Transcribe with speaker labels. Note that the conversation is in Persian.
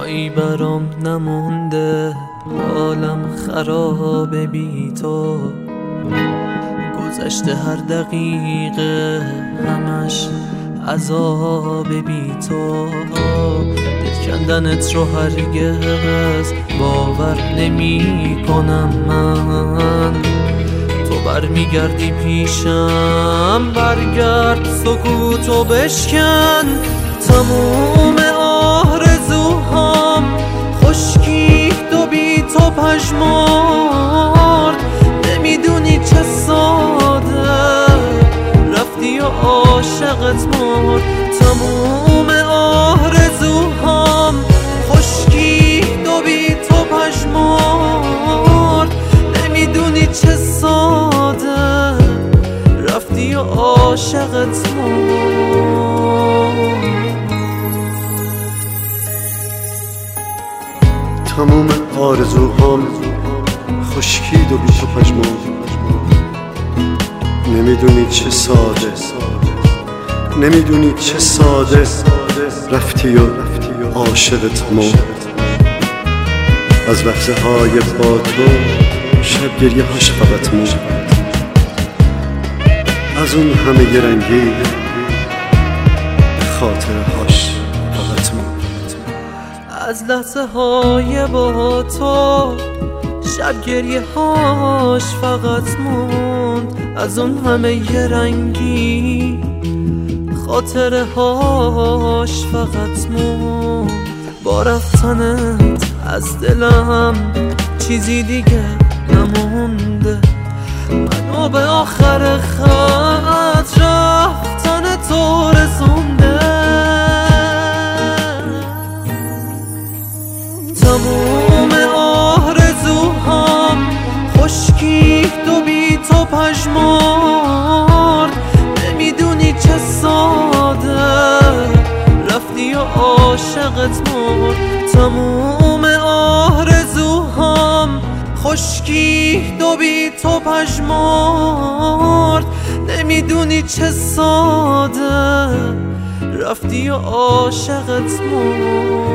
Speaker 1: جایی برام نمونده، حالم خرابه بی تو. گذشته هر دقیقه همش عذاب بی تو. دل کندنت رو هرگز باور نمی کنم من. تو برمیگردی پیشم، برگرد سکوتو بشکن. تموم آرزوهام خشکید و بی تو پژمرد. نمیدونی چه ساده رفتی و عاشقت مرد. تموم آرزوهام خشکید و بی تو پژمرد. نمیدونی چه ساده رفتی و عاشقت مرد.
Speaker 2: تموم آرزوهام خشکید و بی تو پژمرد. نمیدونی چه ساده، نمیدونی چه ساده رفتی و عاشقت مرد. از لحظه های با تو شب گریه هاش فقط مرد. از اون همه رنگی خاطره هاش فقط مرد.
Speaker 1: از لحظه های با تو شب گریه هاش فقط موند. از اون همه ی رنگی خاطره هاش فقط موند. با رفتنت از دلم چیزی دیگه نمونده. منو به آخر خط رفتن تو رسونده. تموم آرزوهام خشکید و بی تو پژمرد. نمیدونی چه ساده رفتی و عاشقت مرد. تموم آرزوهام خشکید و بی تو پژمرد. نمیدونی چه ساده رفتی و عاشقت مرد.